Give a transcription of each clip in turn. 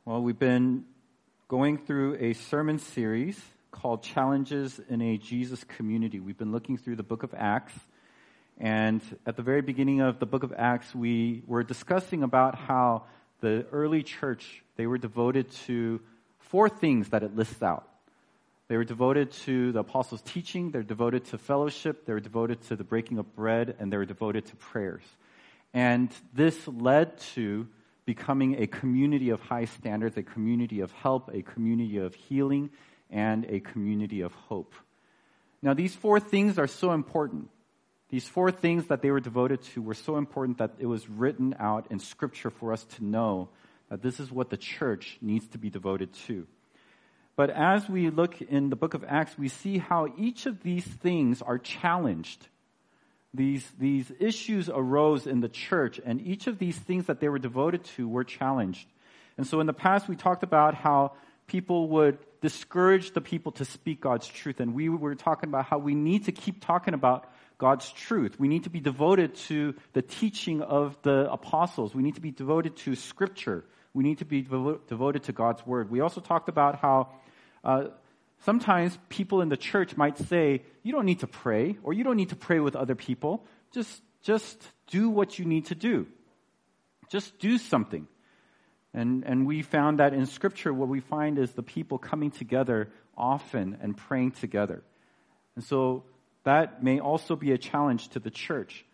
Well, we've been going through a sermon series called Challenges in a Jesus Community. We've been looking through the book of Acts, and at the very beginning of the book of Acts, we were discussing about how the early church, they were devoted to four things that it lists out. They were devoted to the apostles' teaching, they're devoted to fellowship, they were devoted to the breaking of bread, and they were devoted to prayers. And this led to becoming a community of high standards, a community of help, a community of healing, and a community of hope. Now, these four things are so important. These four things that they were devoted to were so important that it was written out in Scripture for us to know that this is what the church needs to be devoted to. But as we look in the book of Acts, we see how each of these things are challenged. These issues arose in the church, and each of these things that they were devoted to were challenged. And so in the past, we talked about how people would discourage the people to speak God's truth, and we were talking about how we need to keep talking about God's truth. We need to be devoted to the teaching of the apostles. We need to be devoted to Scripture. We need to be devoted to God's Word. We also talked about how sometimes people in the church might say, you don't need to pray, or you don't need to pray with other people. Just do what you need to do. Just do something. And we found that in Scripture, what we find is the people coming together often and praying together. And so that may also be a challenge to the church.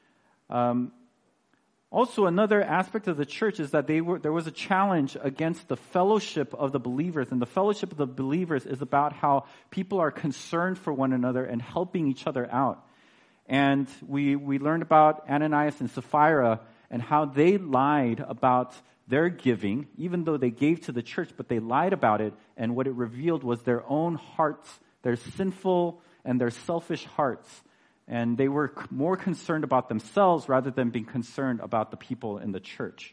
Also, another aspect of the church is that there was a challenge against the fellowship of the believers. And the fellowship of the believers is about how people are concerned for one another and helping each other out. And we learned about Ananias and Sapphira and how they lied about their giving, even though they gave to the church, but they lied about it. And what it revealed was their own hearts, their sinful and their selfish hearts. And they were more concerned about themselves rather than being concerned about the people in the church.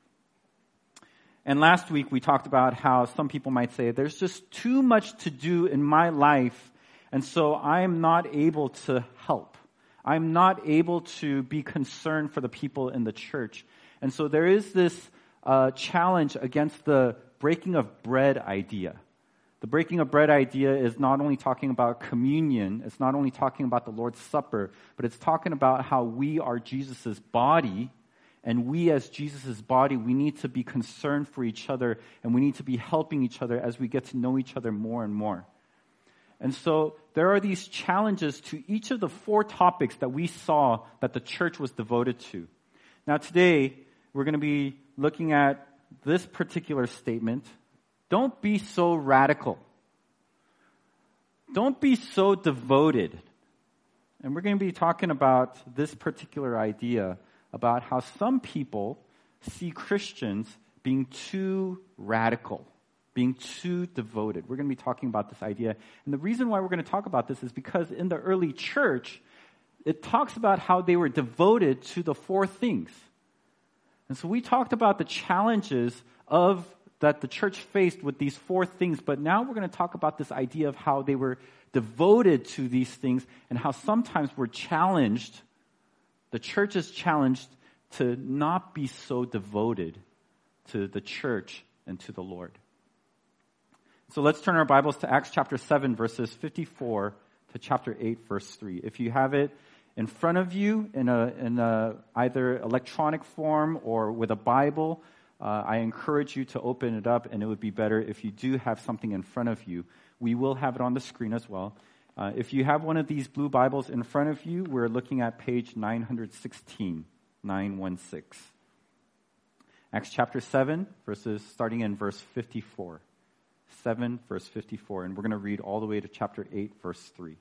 And last week we talked about how some people might say, there's just too much to do in my life, and so I'm not able to help. I'm not able to be concerned for the people in the church. And so there is this challenge against the breaking of bread idea. The breaking of bread idea is not only talking about communion, it's not only talking about the Lord's Supper, but it's talking about how we are Jesus' body, and we as Jesus' body, we need to be concerned for each other, and we need to be helping each other as we get to know each other more and more. And so there are these challenges to each of the four topics that we saw that the church was devoted to. Now today, we're going to be looking at this particular statement. Don't be so radical. Don't be so devoted. And we're going to be talking about this particular idea about how some people see Christians being too radical, being too devoted. We're going to be talking about this idea. And the reason why we're going to talk about this is because in the early church, it talks about how they were devoted to the four things. And so we talked about the challenges that the church faced with these four things, but now we're going to talk about this idea of how they were devoted to these things and how sometimes we're challenged, the church is challenged to not be so devoted to the church and to the Lord. So let's turn our Bibles to Acts chapter 7, verses 54 to chapter 8, verse 3. If you have it in front of you in a either electronic form or with a Bible, I encourage you to open it up, and it would be better if you do have something in front of you. We will have it on the screen as well. If you have one of these blue Bibles in front of you, we're looking at page 916, 916. Acts chapter 7, starting in verse 54. 7, verse 54, and we're going to read all the way to chapter 8, verse 3.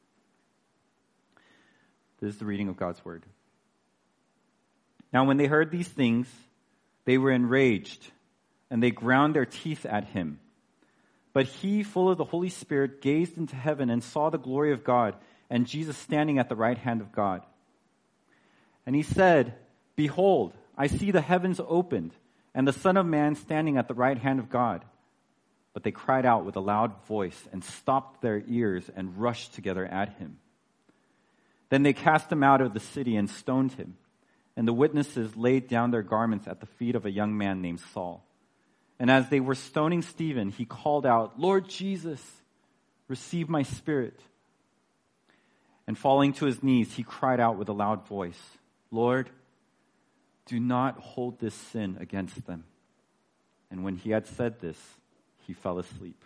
This is the reading of God's Word. Now when they heard these things, they were enraged, and they ground their teeth at him. But he, full of the Holy Spirit, gazed into heaven and saw the glory of God, and Jesus standing at the right hand of God. And he said, Behold, I see the heavens opened, and the Son of Man standing at the right hand of God. But they cried out with a loud voice, and stopped their ears, and rushed together at him. Then they cast him out of the city and stoned him. And the witnesses laid down their garments at the feet of a young man named Saul. And as they were stoning Stephen, he called out, "Lord Jesus, receive my spirit." And falling to his knees, he cried out with a loud voice, "Lord, do not hold this sin against them." And when he had said this, he fell asleep.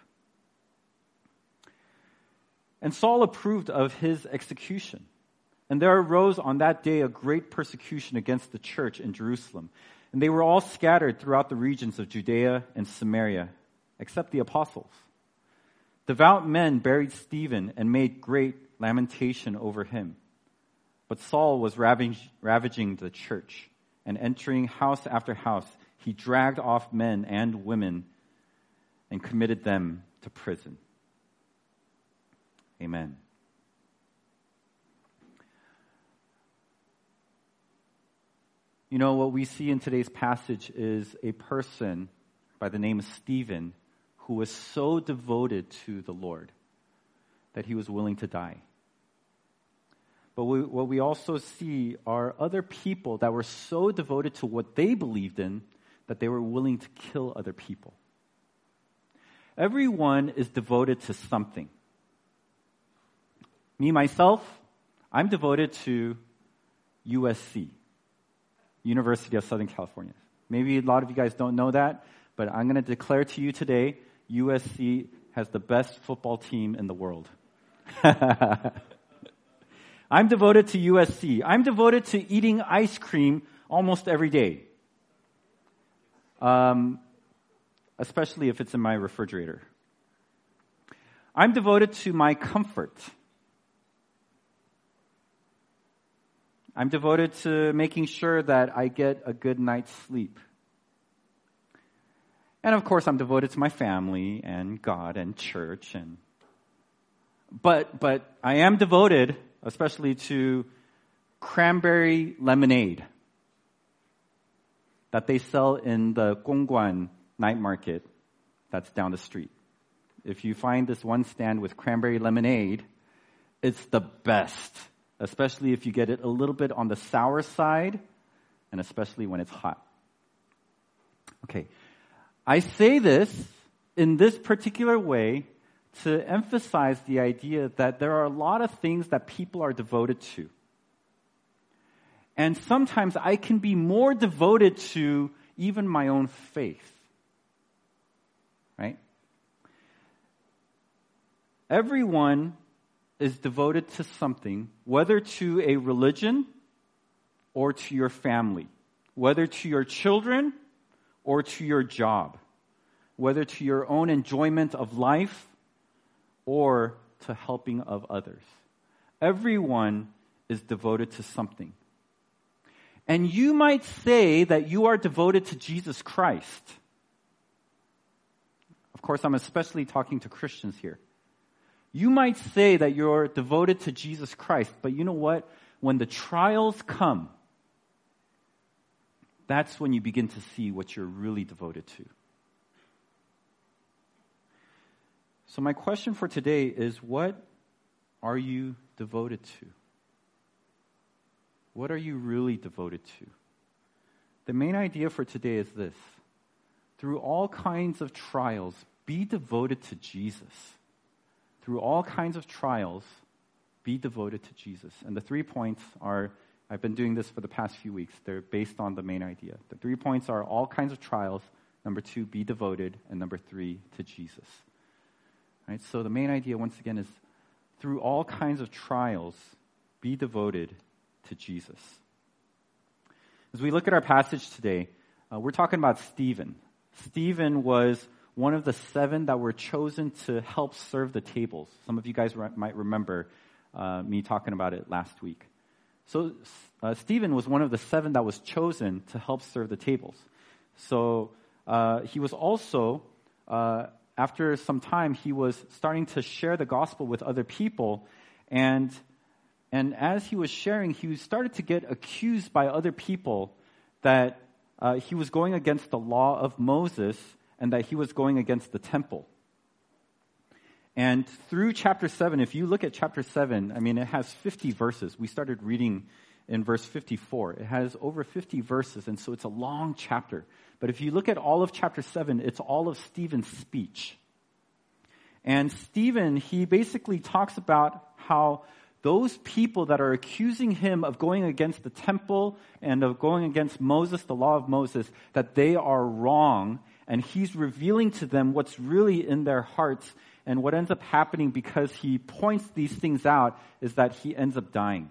And Saul approved of his execution. And there arose on that day a great persecution against the church in Jerusalem. And they were all scattered throughout the regions of Judea and Samaria, except the apostles. Devout men buried Stephen and made great lamentation over him. But Saul was ravaging the church, and entering house after house, he dragged off men and women and committed them to prison. Amen. You know, what we see in today's passage is a person by the name of Stephen who was so devoted to the Lord that he was willing to die. But what we also see are other people that were so devoted to what they believed in that they were willing to kill other people. Everyone is devoted to something. Me, myself, I'm devoted to USC, University of Southern California. Maybe a lot of you guys don't know that, but I'm going to declare to you today, USC has the best football team in the world. I'm devoted to USC. I'm devoted to eating ice cream almost every day. Especially if it's in my refrigerator. I'm devoted to my comfort. I'm devoted to making sure that I get a good night's sleep. And of course, I'm devoted to my family and God and church. But I am devoted, especially to cranberry lemonade that they sell in the Gongguan night market that's down the street. If you find this one stand with cranberry lemonade, it's the best, especially if you get it a little bit on the sour side, and especially when it's hot. Okay, I say this in this particular way to emphasize the idea that there are a lot of things that people are devoted to. And sometimes I can be more devoted to even my own faith. Right? Everyone is devoted to something, whether to a religion or to your family, whether to your children or to your job, whether to your own enjoyment of life or to helping of others. Everyone is devoted to something. And you might say that you are devoted to Jesus Christ. Of course, I'm especially talking to Christians here. You might say that you're devoted to Jesus Christ, but you know what? When the trials come, that's when you begin to see what you're really devoted to. So my question for today is, what are you devoted to? What are you really devoted to? The main idea for today is this. Through all kinds of trials, be devoted to Jesus. Through all kinds of trials, be devoted to Jesus. And the 3 points are, I've been doing this for the past few weeks. They're based on the main idea. The 3 points are all kinds of trials. Number 2, be devoted. And number 3, to Jesus. Right? So the main idea, once again, is through all kinds of trials, be devoted to Jesus. As we look at our passage today, we're talking about Stephen. Stephen was one of the 7 that were chosen to help serve the tables. Some of you guys might remember me talking about it last week. So Stephen was one of the 7 that was chosen to help serve the tables. So he was also, after some time, he was starting to share the gospel with other people. And as he was sharing, he started to get accused by other people that he was going against the law of Moses and that he was going against the temple. And through chapter 7, if you look at chapter 7, I mean, it has 50 verses. We started reading in verse 54. It has over 50 verses, and so it's a long chapter. But if you look at all of chapter 7, it's all of Stephen's speech. And Stephen, he basically talks about how those people that are accusing him of going against the temple and of going against Moses, the law of Moses, that they are wrong. And he's revealing to them what's really in their hearts. And what ends up happening because he points these things out is that he ends up dying.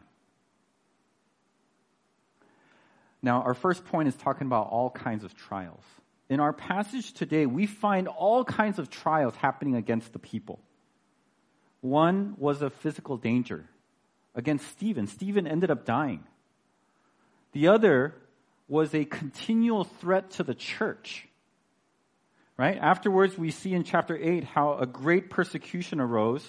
Now, our first point is talking about all kinds of trials. In our passage today, we find all kinds of trials happening against the people. One was a physical danger against Stephen. Stephen ended up dying. The other was a continual threat to the church. Right? Afterwards, we see in chapter 8 how a great persecution arose.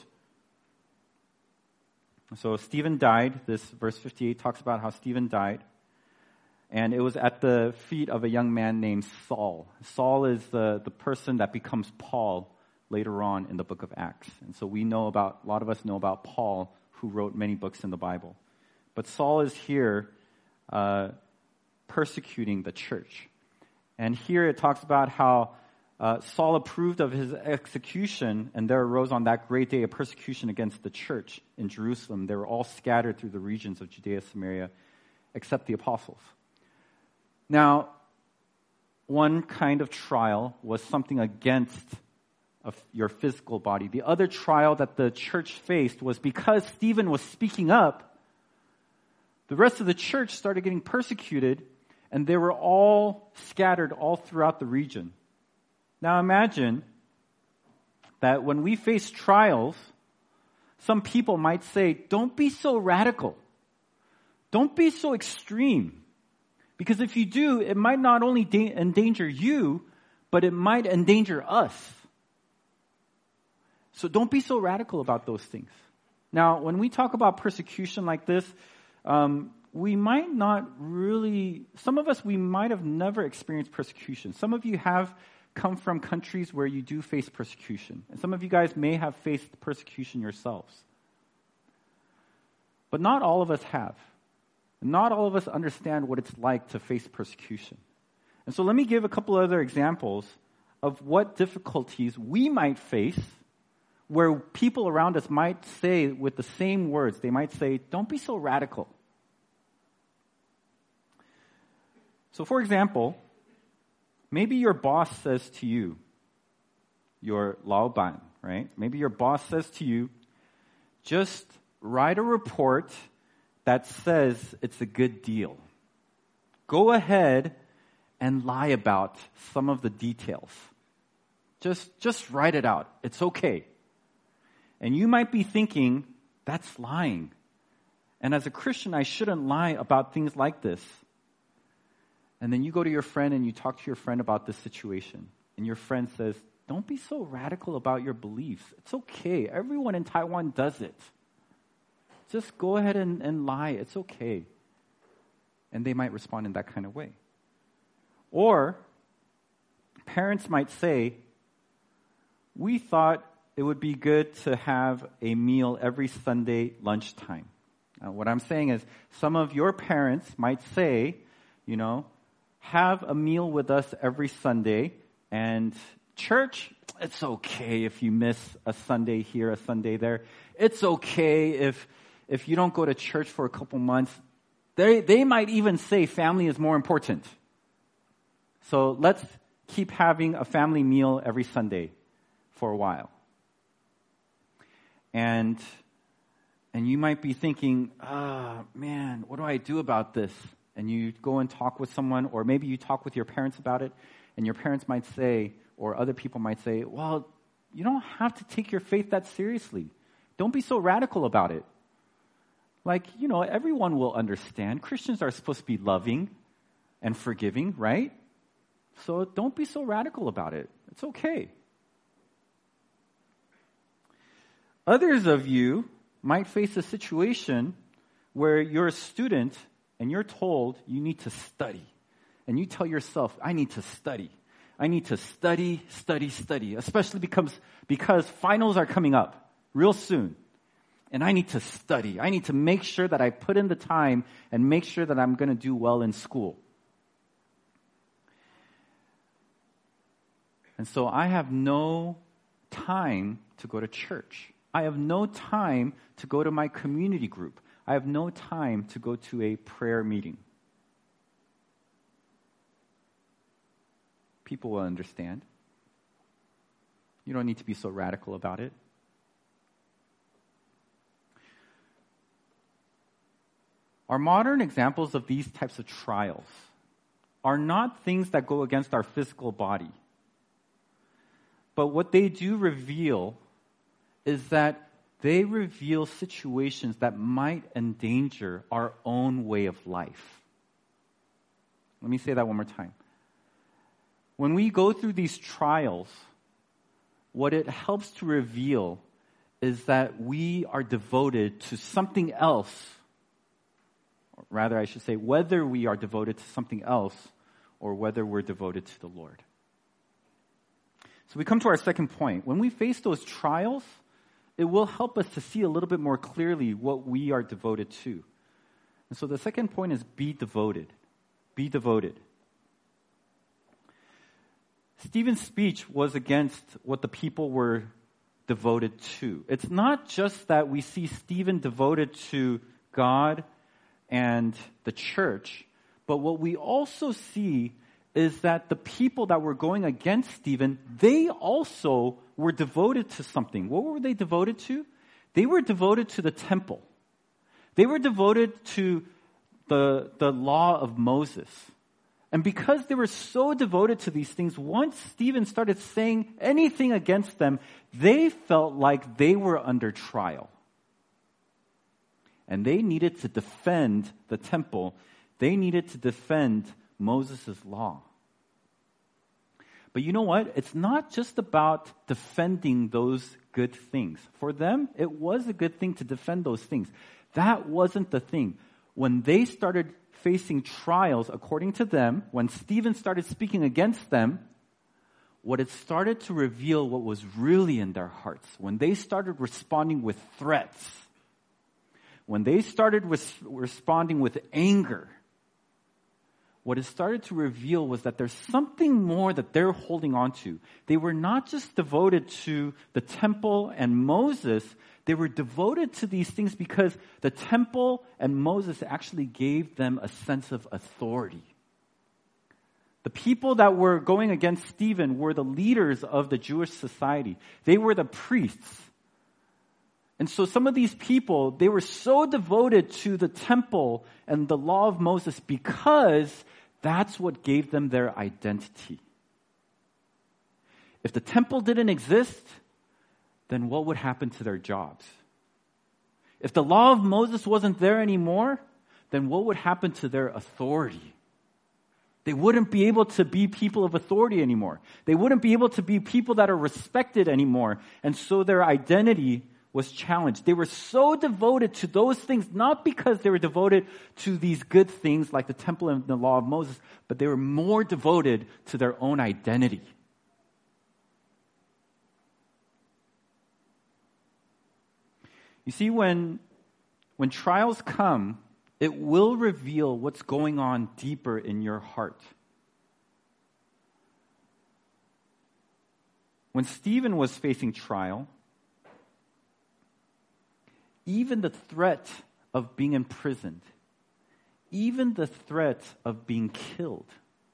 So Stephen died. This verse 58 talks about how Stephen died. And it was at the feet of a young man named Saul. Saul is the person that becomes Paul later on in the book of Acts. And so a lot of us know about Paul, who wrote many books in the Bible. But Saul is here persecuting the church. And here it talks about how Saul approved of his execution, and there arose on that great day a persecution against the church in Jerusalem. They were all scattered through the regions of Judea, Samaria, except the apostles. Now, one kind of trial was something against your physical body. The other trial that the church faced was because Stephen was speaking up, the rest of the church started getting persecuted, and they were all scattered all throughout the region. Now imagine that when we face trials, some people might say, don't be so radical. Don't be so extreme. Because if you do, it might not only endanger you, but it might endanger us. So don't be so radical about those things. Now, when we talk about persecution like this, we might not really, some of us, we might have never experienced persecution. Some of you have come from countries where you do face persecution. And some of you guys may have faced persecution yourselves. But not all of us have. Not all of us understand what it's like to face persecution. And so let me give a couple other examples of what difficulties we might face where people around us might say with the same words, they might say, don't be so radical. So for example, maybe your boss says to you, your laoban, right? Maybe your boss says to you, just write a report that says it's a good deal. Go ahead and lie about some of the details. Just write it out. It's okay. And you might be thinking, that's lying. And as a Christian, I shouldn't lie about things like this. And then you go to your friend and you talk to your friend about this situation. And your friend says, don't be so radical about your beliefs. It's okay. Everyone in Taiwan does it. Just go ahead and lie. It's okay. And they might respond in that kind of way. Or parents might say, we thought it would be good to have a meal every Sunday lunchtime. Now, what I'm saying is some of your parents might say, have a meal with us every Sunday, and church, it's okay if you miss a Sunday here, a Sunday there. It's okay if you don't go to church for a couple months. They might even say family is more important. So let's keep having a family meal every Sunday for a while. And you might be thinking, man, what do I do about this? And you go and talk with someone, or maybe you talk with your parents about it, and your parents might say, or other people might say, well, you don't have to take your faith that seriously. Don't be so radical about it. Everyone will understand. Christians are supposed to be loving and forgiving, right? So don't be so radical about it. It's okay. Others of you might face a situation where you're a student and you're told you need to study. And you tell yourself, I need to study. I need to study, especially because finals are coming up real soon. And I need to study. I need to make sure that I put in the time and make sure that I'm going to do well in school. And so I have no time to go to church. I have no time to go to my community group. I have no time to go to a prayer meeting. People will understand. You don't need to be so radical about it. Our modern examples of these types of trials are not things that go against our physical body. But what they do reveal is that they reveal situations that might endanger our own way of life. Let me say that one more time. When we go through these trials, what it helps to reveal is that we are devoted to something else. Or rather, I should say, whether we are devoted to something else or whether we're devoted to the Lord. So we come to our second point. When we face those trials, it will help us to see a little bit more clearly what we are devoted to. And so the second point is be devoted. Be devoted. Stephen's speech was against what the people were devoted to. It's not just that we see Stephen devoted to God and the church, but what we also see is that the people that were going against Stephen, they also were devoted to something. What were they devoted to? They were devoted to the temple. They were devoted to the law of Moses. And because they were so devoted to these things, once Stephen started saying anything against them, they felt like they were under trial. And they needed to defend the temple. They needed to defend Moses' law. But you know what? It's not just about defending those good things. For them, it was a good thing to defend those things. That wasn't the thing. When they started facing trials, according to them, when Stephen started speaking against them, what it started to reveal what was really in their hearts. When they started responding with threats, when they started responding with anger, what it started to reveal was that there's something more that they're holding on to. They were not just devoted to the temple and Moses, they were devoted to these things because the temple and Moses actually gave them a sense of authority. The people that were going against Stephen were the leaders of the Jewish society. They were the priests. And so some of these people, they were so devoted to the temple and the law of Moses because that's what gave them their identity. If the temple didn't exist, then what would happen to their jobs? If the law of Moses wasn't there anymore, then what would happen to their authority? They wouldn't be able to be people of authority anymore. They wouldn't be able to be people that are respected anymore. And so their identity was challenged. They were so devoted to those things, not because they were devoted to these good things like the temple and the law of Moses, but they were more devoted to their own identity. You see, when trials come, it will reveal what's going on deeper in your heart. When Stephen was facing trial, even the threat of being imprisoned, even the threat of being killed,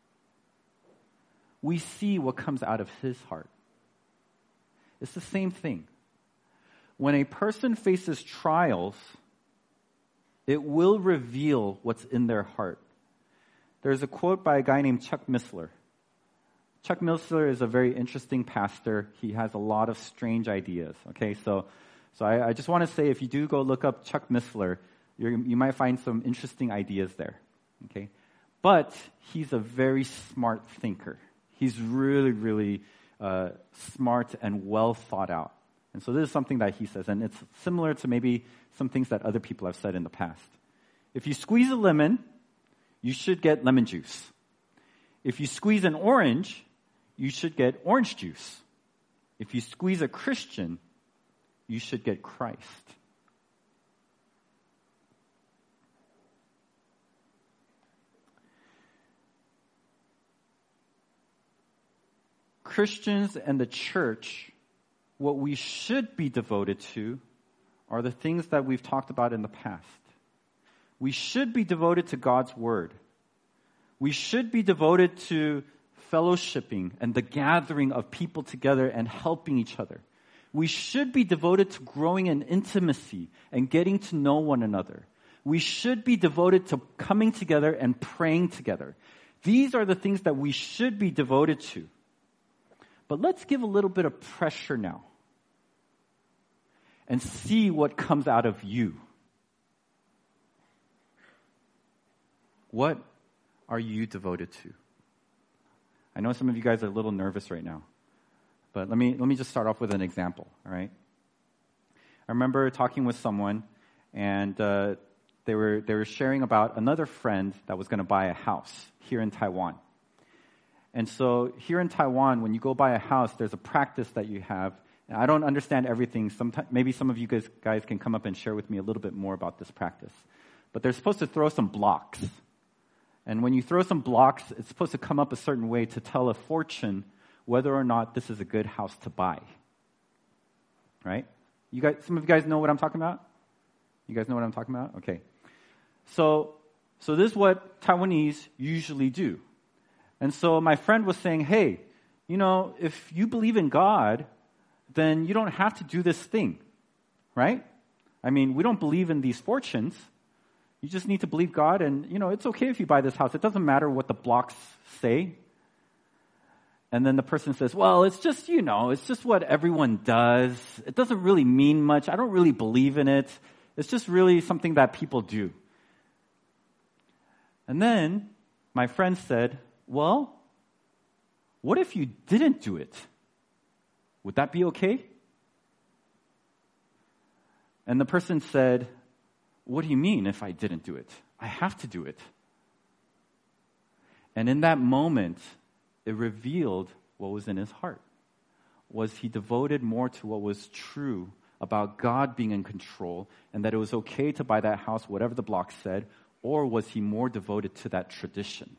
we see what comes out of his heart. It's the same thing. When a person faces trials, it will reveal what's in their heart. There's a quote by a guy named Chuck Missler. Chuck Missler is a very interesting pastor. He has a lot of strange ideas. Okay, so I just want to say, if you do go look up Chuck Missler, you might find some interesting ideas there. Okay, but he's a very smart thinker. He's really, really smart and well thought out. And so this is something that he says, and it's similar to maybe some things that other people have said in the past. If you squeeze a lemon, you should get lemon juice. If you squeeze an orange, you should get orange juice. If you squeeze a Christian, you should get Christ. Christians and the church, what we should be devoted to are the things that we've talked about in the past. We should be devoted to God's word. We should be devoted to fellowshipping and the gathering of people together and helping each other. We should be devoted to growing in intimacy and getting to know one another. We should be devoted to coming together and praying together. These are the things that we should be devoted to. But let's give a little bit of pressure now and see what comes out of you. What are you devoted to? I know some of you guys are a little nervous right now, but let me just start off with an example, all right? I remember talking with someone, and they were sharing about another friend that was going to buy a house here in Taiwan. And so here in Taiwan, when you go buy a house, there's a practice that you have. And I don't understand everything. Maybe some of you guys can come up and share with me a little bit more about this practice. But they're supposed to throw some blocks. And when you throw some blocks, it's supposed to come up a certain way to tell a fortune whether or not this is a good house to buy. Right? Some of you guys know what I'm talking about? You guys know what I'm talking about? Okay. So this is what Taiwanese usually do. And so my friend was saying, hey, if you believe in God, then you don't have to do this thing. Right? I mean, we don't believe in these fortunes. You just need to believe God, and, it's okay if you buy this house. It doesn't matter what the blocks say. And then the person says, well, it's just, it's just what everyone does. It doesn't really mean much. I don't really believe in it. It's just really something that people do. And then my friend said, well, what if you didn't do it? Would that be okay? And the person said, what do you mean if I didn't do it? I have to do it. And in that moment, it revealed what was in his heart. Was he devoted more to what was true about God being in control and that it was okay to buy that house, whatever the block said, or was he more devoted to that tradition?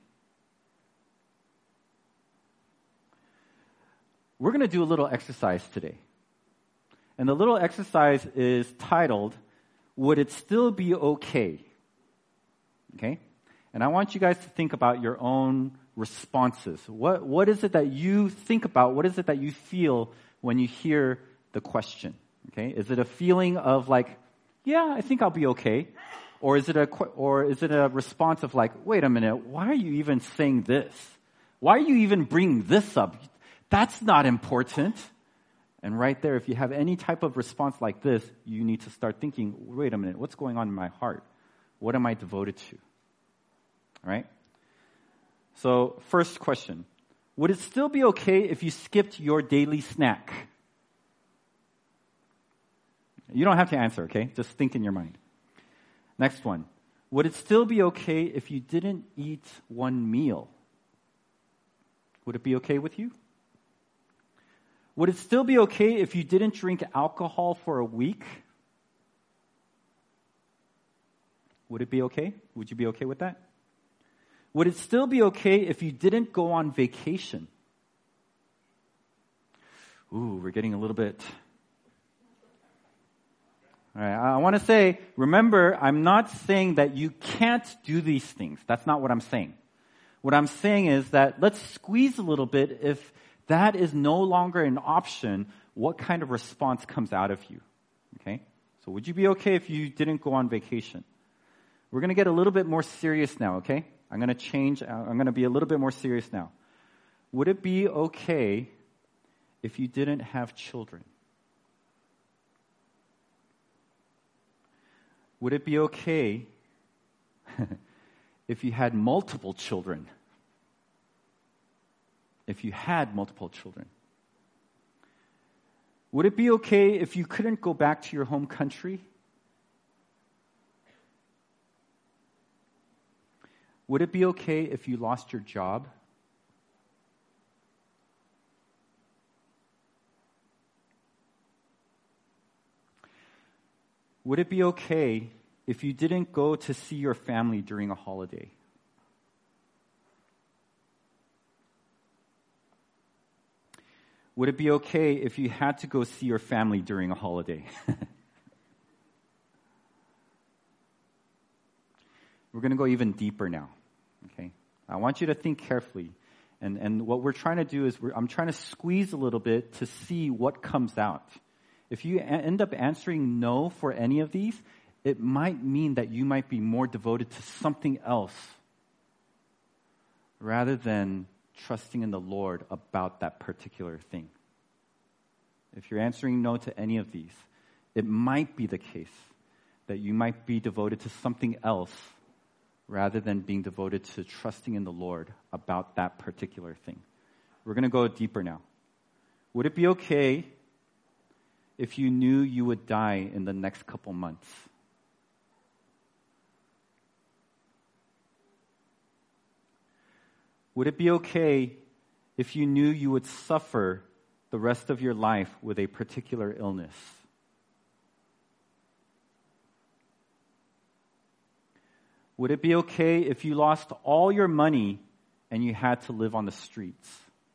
We're going to do a little exercise today. And the little exercise is titled, Would It Still Be Okay? Okay? And I want you guys to think about your own responses. What is it that you think about? What is it that you feel when you hear the question? Okay? Is it a feeling of like, yeah, I think I'll be okay? Or is it a response of like, wait a minute, why are you even saying this? Why are you even bringing this up? That's not important. And right there, if you have any type of response like this, you need to start thinking, wait a minute, what's going on in my heart? What am I devoted to? All right? So, first question. Would it still be okay if you skipped your daily snack? You don't have to answer, okay? Just think in your mind. Next one. Would it still be okay if you didn't eat one meal? Would it be okay with you? Would it still be okay if you didn't drink alcohol for a week? Would it be okay? Would you be okay with that? Would it still be okay if you didn't go on vacation? Ooh, we're getting a little bit... All right, I want to say, remember, I'm not saying that you can't do these things. That's not what I'm saying. What I'm saying is that let's squeeze a little bit. If that is no longer an option, what kind of response comes out of you? Okay? So would you be okay if you didn't go on vacation? We're going to get a little bit more serious now, okay? I'm going to be a little bit more serious now. Would it be okay if you didn't have children? Would it be okay if you had multiple children? If you had multiple children? Would it be okay if you couldn't go back to your home country? Would it be okay if you lost your job? Would it be okay if you didn't go to see your family during a holiday? Would it be okay if you had to go see your family during a holiday? We're going to go even deeper now, okay? I want you to think carefully. And what we're trying to do is I'm trying to squeeze a little bit to see what comes out. If you end up answering no for any of these, it might mean that you might be more devoted to something else rather than trusting in the Lord about that particular thing. If you're answering no to any of these, it might be the case that you might be devoted to something else rather than being devoted to trusting in the Lord about that particular thing. We're going to go deeper now. Would it be okay if you knew you would die in the next couple months? Would it be okay if you knew you would suffer the rest of your life with a particular illness? Would it be okay if you lost all your money and you had to live on the streets?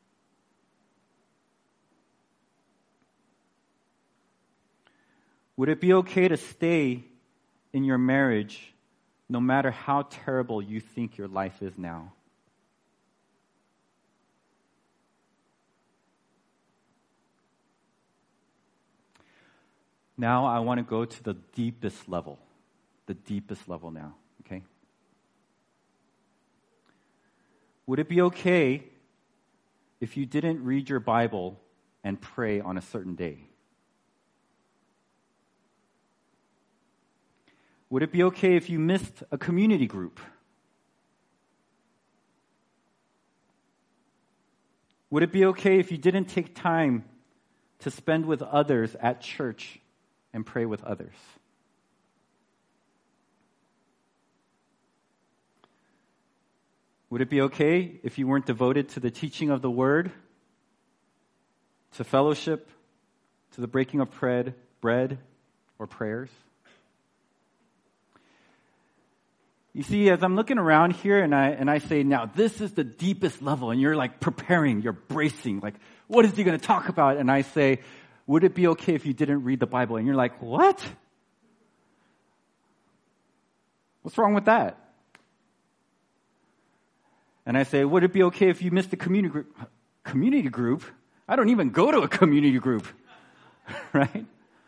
Would it be okay to stay in your marriage no matter how terrible you think your life is now? Now I want to go to the deepest level now, okay? Would it be okay if you didn't read your Bible and pray on a certain day? Would it be okay if you missed a community group? Would it be okay if you didn't take time to spend with others at church and pray with others? Would it be okay if you weren't devoted to the teaching of the Word, to fellowship, to the breaking of bread, or prayers? You see, as I'm looking around here and I say, now this is the deepest level, and you're like preparing, you're bracing, like, what is he going to talk about? And I say, would it be okay if you didn't read the Bible? And you're like, what? What's wrong with that? And I say, would it be okay if you missed the community group? Community group? I don't even go to a community group, right?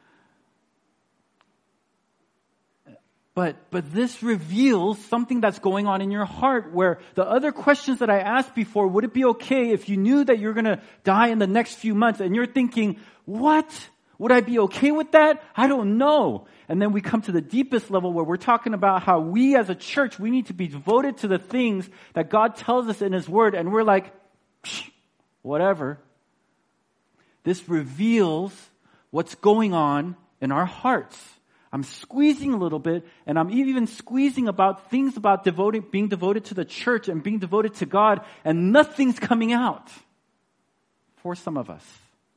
But this reveals something that's going on in your heart, where the other questions that I asked before, would it be okay if you knew that you're going to die in the next few months? And you're thinking, what? Would I be okay with that? I don't know. And then we come to the deepest level where we're talking about how we as a church, we need to be devoted to the things that God tells us in His Word. And we're like, whatever. This reveals what's going on in our hearts. I'm squeezing a little bit, and I'm even squeezing about things about being devoted to the church and being devoted to God, and nothing's coming out for some of us.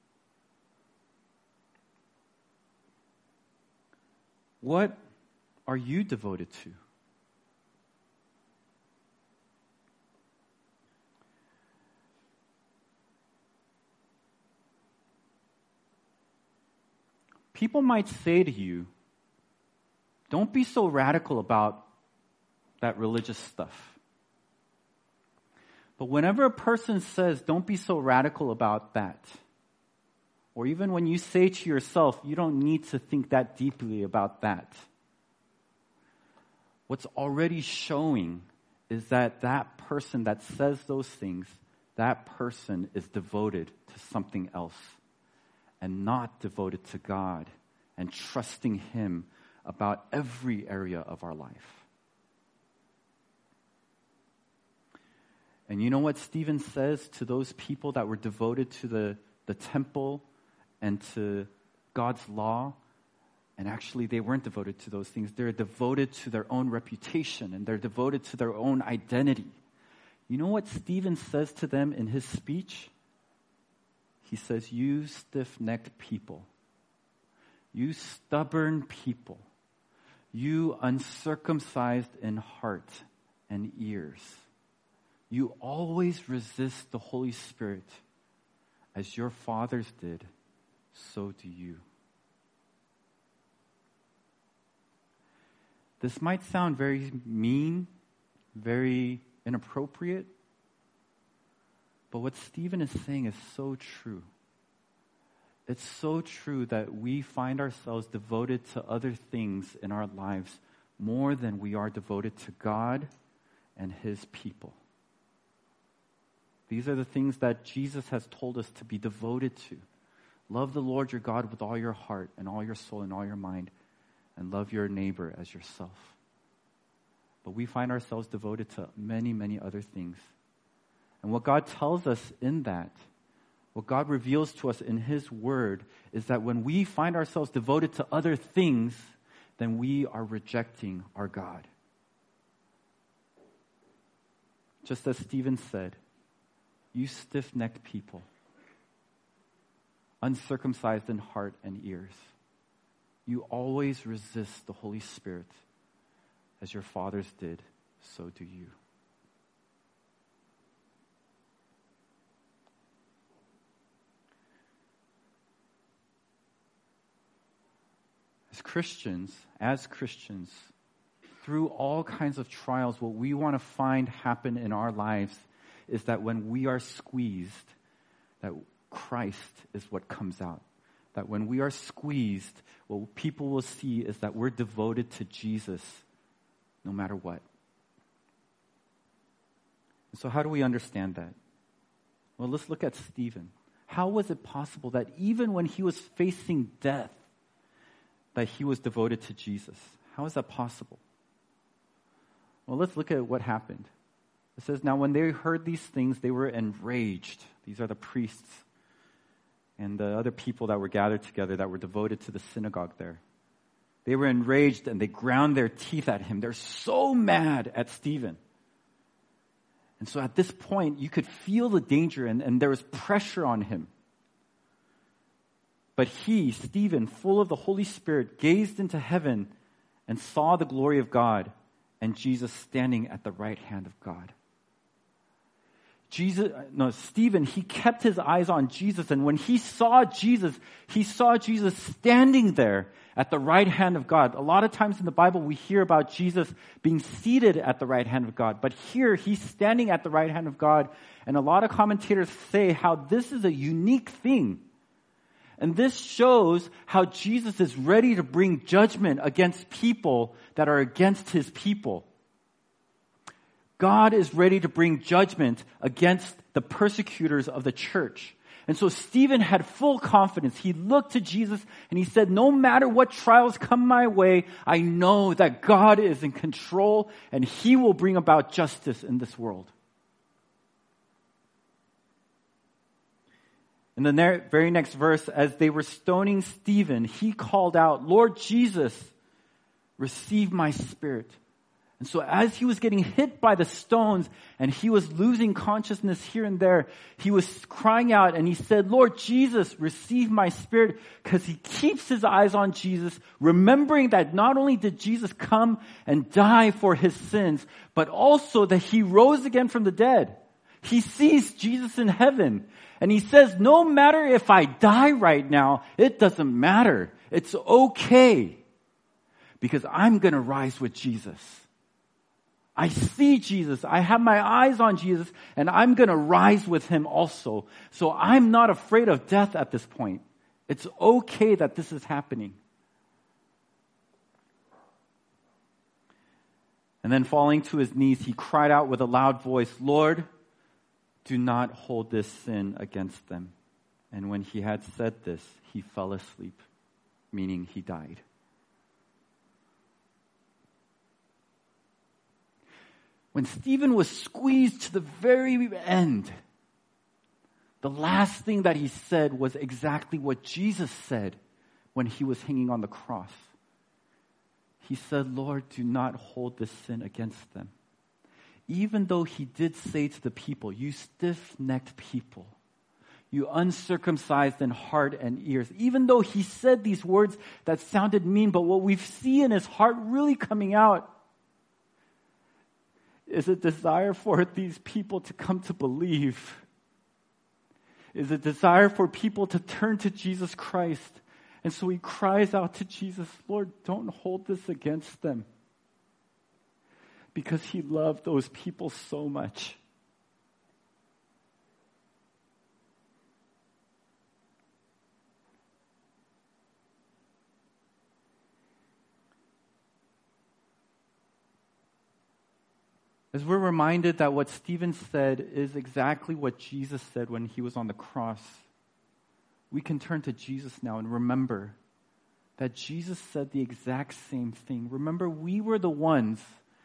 What are you devoted to? People might say to you, don't be so radical about that religious stuff. But whenever a person says, don't be so radical about that, or even when you say to yourself, you don't need to think that deeply about that, what's already showing is that that person that says those things, that person is devoted to something else and not devoted to God and trusting Him about every area of our life. And you know what Stephen says to those people that were devoted to the temple and to God's law? And actually they weren't devoted to those things. They're devoted to their own reputation, and they're devoted to their own identity. You know what Stephen says to them in his speech? He says, you stiff-necked people, you stubborn people, you uncircumcised in heart and ears, you always resist the Holy Spirit. as your fathers did, so do you. This might sound very mean, very inappropriate, but what Stephen is saying is so true. It's so true that we find ourselves devoted to other things in our lives more than we are devoted to God and His people. These are the things that Jesus has told us to be devoted to. Love the Lord your God with all your heart and all your soul and all your mind, and love your neighbor as yourself. But we find ourselves devoted to many, many other things. And what God tells us in that, what God reveals to us in His Word, is that when we find ourselves devoted to other things, then we are rejecting our God. Just as Stephen said, you stiff-necked people, uncircumcised in heart and ears, you always resist the Holy Spirit as your fathers did, so do you. As Christians, through all kinds of trials, what we want to find happen in our lives is that when we are squeezed, that Christ is what comes out. That when we are squeezed, what people will see is that we're devoted to Jesus no matter what. So how do we understand that? Well, let's look at Stephen. How was it possible that even when he was facing death, that he was devoted to Jesus? How is that possible? Well, let's look at what happened. It says, now when they heard these things, they were enraged. These are the priests and the other people that were gathered together that were devoted to the synagogue there. They were enraged and they ground their teeth at him. They're so mad at Stephen. And so at this point, you could feel the danger and there was pressure on him. But he, Stephen, full of the Holy Spirit, gazed into heaven and saw the glory of God and Jesus standing at the right hand of God. Stephen, he kept his eyes on Jesus, and when he saw Jesus standing there at the right hand of God. A lot of times in the Bible, we hear about Jesus being seated at the right hand of God, but here he's standing at the right hand of God, and a lot of commentators say how this is a unique thing. And this shows how Jesus is ready to bring judgment against people that are against His people. God is ready to bring judgment against the persecutors of the church. And so Stephen had full confidence. He looked to Jesus and he said, no matter what trials come my way, I know that God is in control and He will bring about justice in this world. In the very next verse, as they were stoning Stephen, he called out, Lord Jesus, receive my spirit. And so as he was getting hit by the stones and he was losing consciousness here and there, he was crying out and he said, Lord Jesus, receive my spirit, because he keeps his eyes on Jesus, remembering that not only did Jesus come and die for his sins, but also that He rose again from the dead. He sees Jesus in heaven. And he says, no matter if I die right now, it doesn't matter. It's okay. Because I'm going to rise with Jesus. I see Jesus. I have my eyes on Jesus. And I'm going to rise with Him also. So I'm not afraid of death at this point. It's okay that this is happening. And then falling to his knees, he cried out with a loud voice, Lord, do not hold this sin against them. And when he had said this, he fell asleep, meaning he died. When Stephen was squeezed to the very end, the last thing that he said was exactly what Jesus said when He was hanging on the cross. He said, Lord, do not hold this sin against them. Even though he did say to the people, you stiff-necked people, you uncircumcised in heart and ears, even though he said these words that sounded mean, but what we see in his heart really coming out is a desire for these people to come to believe. is a desire for people to turn to Jesus Christ. And so he cries out to Jesus, Lord, don't hold this against them. Because he loved those people so much. As we're reminded that what Stephen said is exactly what Jesus said when he was on the cross, we can turn to Jesus now and remember that Jesus said the exact same thing. Remember, we are the ones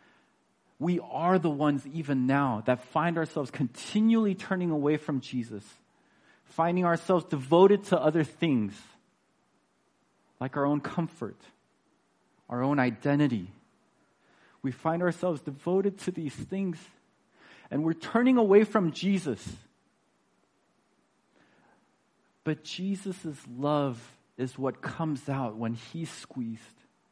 even now that find ourselves continually turning away from Jesus, finding ourselves devoted to other things, like our own comfort, our own identity. We find ourselves devoted to these things, and we're turning away from Jesus. But Jesus' love is what comes out when he's squeezed.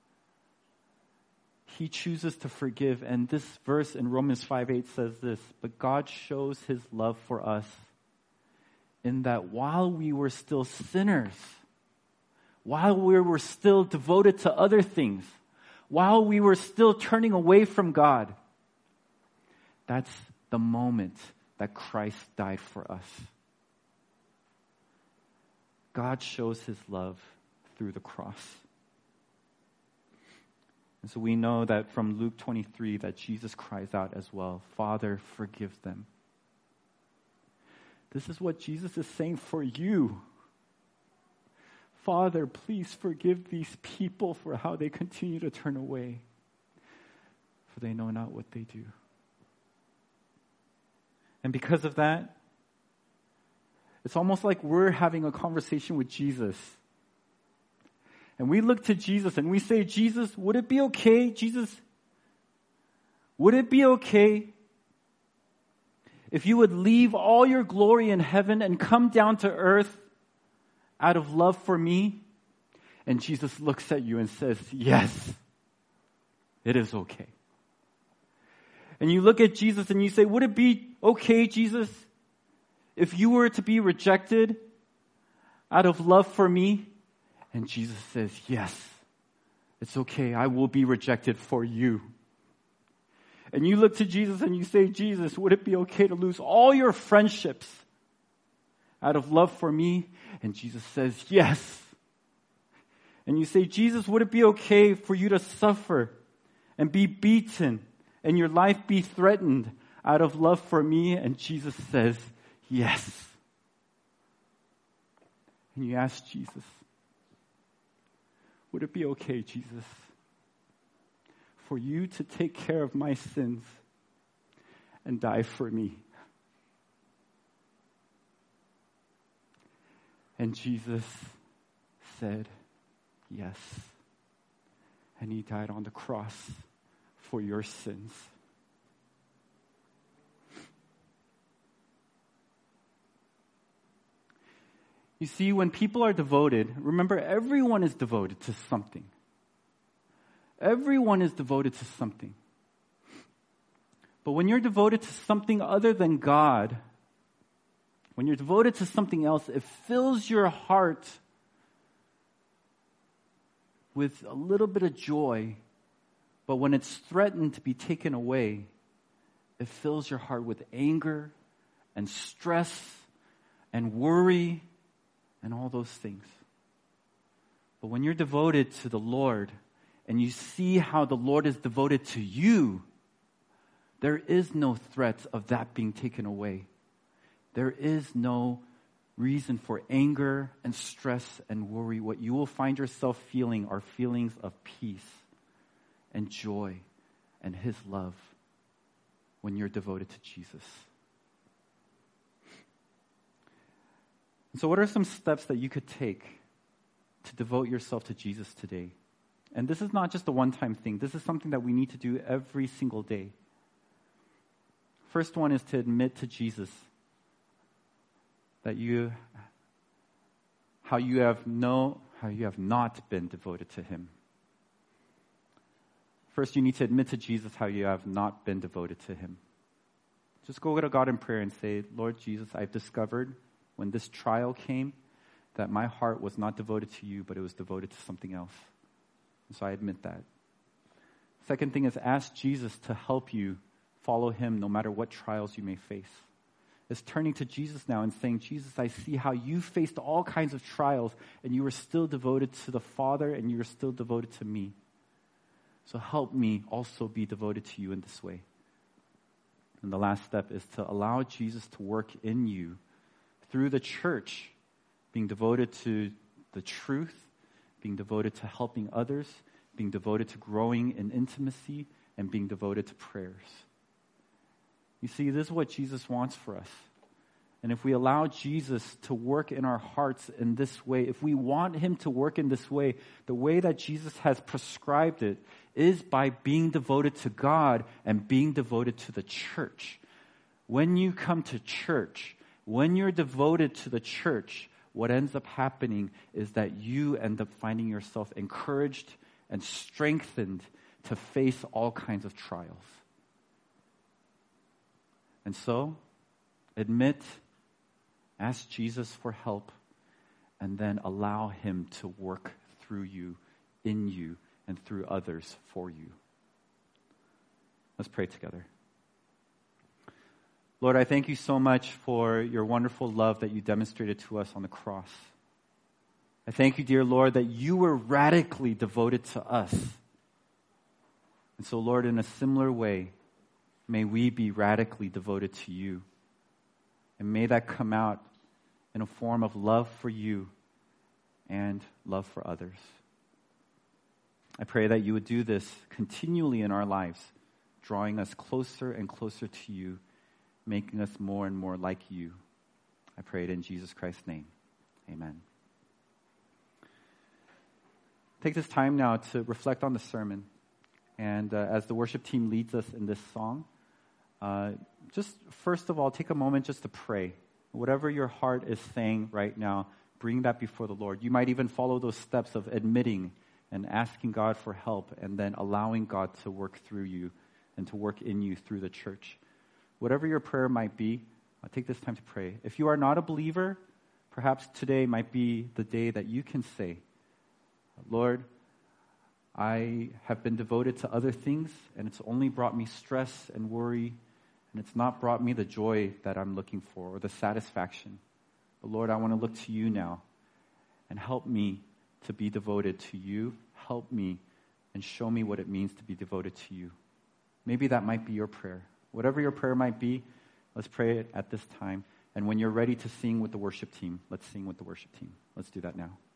He chooses to forgive, and this verse in Romans 5:8 says this, but God shows his love for us in that while we were still sinners, while we were still devoted to other things, while we were still turning away from God, that's the moment that Christ died for us. God shows his love through the cross. And so we know that from Luke 23 that Jesus cries out as well, Father, forgive them. This is what Jesus is saying for you. Father, please forgive these people for how they continue to turn away, for they know not what they do. And because of that, it's almost like we're having a conversation with Jesus. And we look to Jesus and we say, Jesus, would it be okay, Jesus? Would it be okay if you would leave all your glory in heaven and come down to earth out of love for me? And Jesus looks at you and says, yes, it is okay. And you look at Jesus and you say, would it be okay, Jesus, if you were to be rejected out of love for me? And Jesus says, yes, it's okay. I will be rejected for you. And you look to Jesus and you say, Jesus, would it be okay to lose all your friendships out of love for me? And Jesus says, yes. And you say, Jesus, would it be okay for you to suffer and be beaten and your life be threatened out of love for me? And Jesus says, yes. And you ask Jesus, would it be okay, Jesus, for you to take care of my sins and die for me? And Jesus said, yes. And he died on the cross for your sins. You see, when people are devoted, remember, everyone is devoted to something. Everyone is devoted to something. But when you're devoted to something other than God, when you're devoted to something else, it fills your heart with a little bit of joy. But when it's threatened to be taken away, it fills your heart with anger and stress and worry and all those things. But when you're devoted to the Lord and you see how the Lord is devoted to you, there is no threat of that being taken away. There is no reason for anger and stress and worry. What you will find yourself feeling are feelings of peace and joy and his love when you're devoted to Jesus. So what are some steps that you could take to devote yourself to Jesus today? And this is not just a one-time thing. This is something that we need to do every single day. First one is to admit to Jesus that how you have not been devoted to him. First, you need to admit to Jesus how you have not been devoted to him. Just go to God in prayer and say, Lord Jesus, I've discovered when this trial came, that my heart was not devoted to you, but it was devoted to something else. And so I admit that. Second thing is ask Jesus to help you follow him no matter what trials you may face. It's turning to Jesus now and saying, Jesus, I see how you faced all kinds of trials and you were still devoted to the Father and you were still devoted to me. So help me also be devoted to you in this way. And the last step is to allow Jesus to work in you through the church, being devoted to the truth, being devoted to helping others, being devoted to growing in intimacy, and being devoted to prayers. You see, this is what Jesus wants for us. And if we allow Jesus to work in our hearts in this way, if we want him to work in this way, the way that Jesus has prescribed it is by being devoted to God and being devoted to the church. When you come to church, when you're devoted to the church, what ends up happening is that you end up finding yourself encouraged and strengthened to face all kinds of trials. And so, admit, ask Jesus for help, and then allow him to work through you, in you, and through others for you. Let's pray together. Lord, I thank you so much for your wonderful love that you demonstrated to us on the cross. I thank you, dear Lord, that you were radically devoted to us. And so, Lord, in a similar way, may we be radically devoted to you. And may that come out in a form of love for you and love for others. I pray that you would do this continually in our lives, drawing us closer and closer to you, making us more and more like you. I pray it in Jesus Christ's name. Amen. Take this time now to reflect on the sermon. And as the worship team leads us in this song, just first of all, take a moment just to pray. Whatever your heart is saying right now, bring that before the Lord. You might even follow those steps of admitting and asking God for help and then allowing God to work through you and to work in you through the church. Whatever your prayer might be, take this time to pray. If you are not a believer, perhaps today might be the day that you can say, Lord, I have been devoted to other things, and it's only brought me stress and worry, and it's not brought me the joy that I'm looking for or the satisfaction. But Lord, I want to look to you now and help me to be devoted to you. Help me and show me what it means to be devoted to you. Maybe that might be your prayer. Whatever your prayer might be, let's pray it at this time. And when you're ready to sing with the worship team, let's sing with the worship team. Let's do that now.